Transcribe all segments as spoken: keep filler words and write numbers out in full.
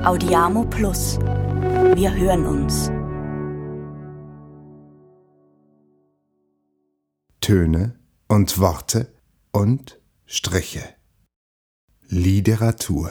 Audiamo Plus. Wir hören uns. Töne und Worte und Striche. Literatur.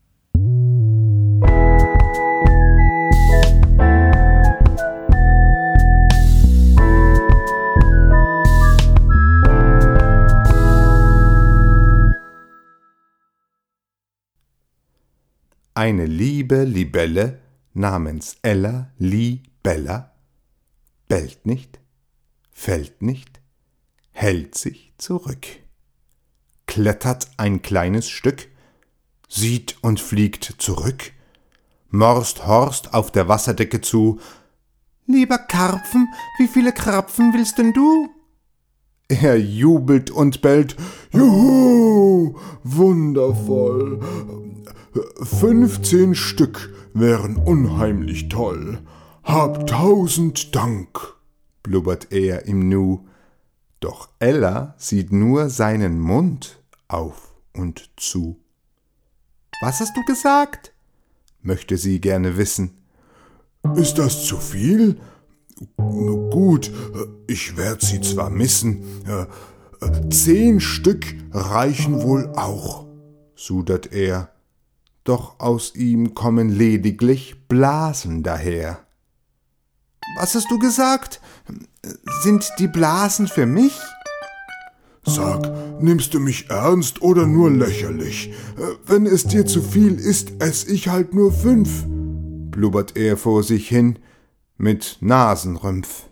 Eine liebe Libelle namens Ella Libella bellt nicht, fällt nicht, hält sich zurück, klettert ein kleines Stück, sieht und fliegt zurück, morst Horst auf der Wasserdecke zu: »Lieber Karpfen, wie viele Krapfen willst denn du?« Er jubelt und bellt: »Juhu, wundervoll! Fünfzehn Stück wären unheimlich toll. Hab tausend Dank«, blubbert er im Nu. Doch Ella sieht nur seinen Mund auf und zu. »Was hast du gesagt?«, möchte sie gerne wissen. »Ist das zu viel? Gut, ich werd sie zwar missen. Zehn Stück reichen wohl auch«, sudert er. Doch aus ihm kommen lediglich Blasen daher. »Was hast du gesagt? Sind die Blasen für mich?« »Sag, nimmst du mich ernst oder nur lächerlich? Wenn es dir zu viel ist, ess ich halt nur fünf«, blubbert er vor sich hin mit Nasenrümpf.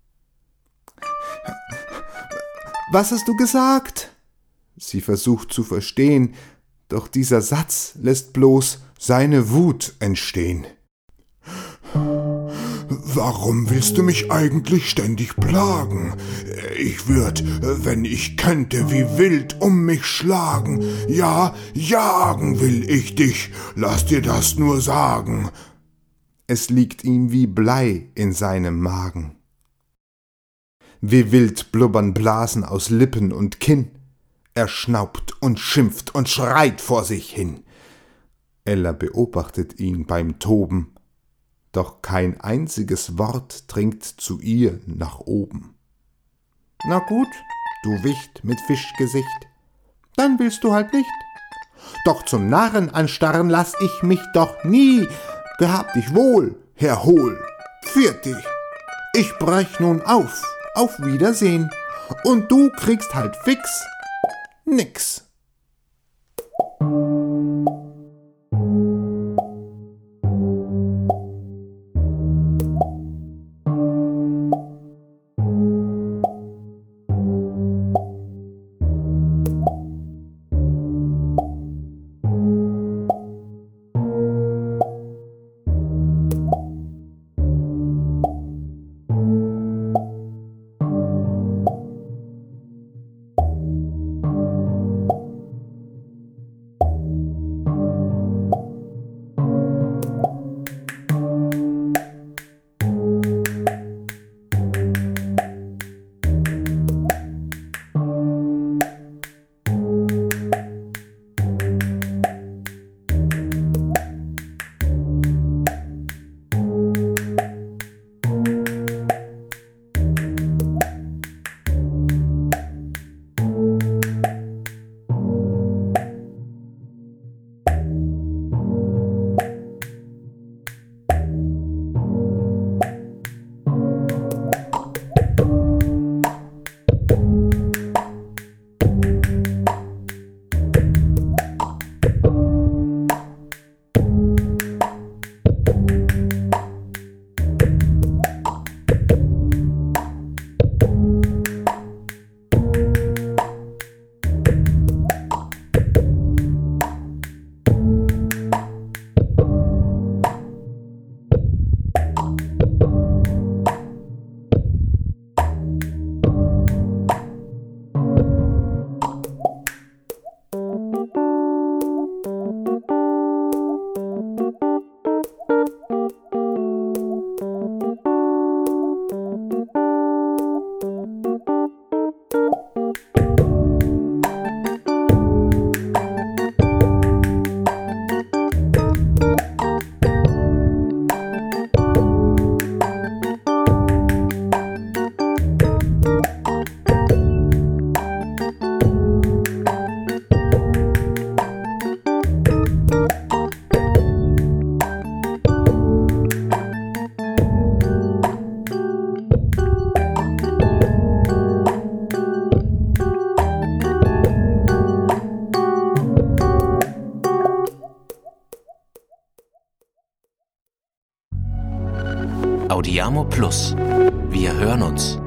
»Was hast du gesagt?« Sie versucht zu verstehen, doch dieser Satz lässt bloß seine Wut entstehen. »Warum willst du mich eigentlich ständig plagen? Ich würd, wenn ich könnte, wie wild um mich schlagen. Ja, jagen will ich dich, lass dir das nur sagen.« Es liegt ihm wie Blei in seinem Magen. Wie wild blubbern Blasen aus Lippen und Kinn. Er schnaubt und schimpft und schreit vor sich hin. Ella beobachtet ihn beim Toben, doch kein einziges Wort dringt zu ihr nach oben. »Na gut, du Wicht mit Fischgesicht, dann willst du halt nicht. Doch zum Narren anstarren lass ich mich doch nie. Gehab dich wohl, Herr Hohl, pfiat dich. Ich brech nun auf, auf Wiedersehen, und du kriegst halt fix nix.« Audiamo Plus. Wir hören uns.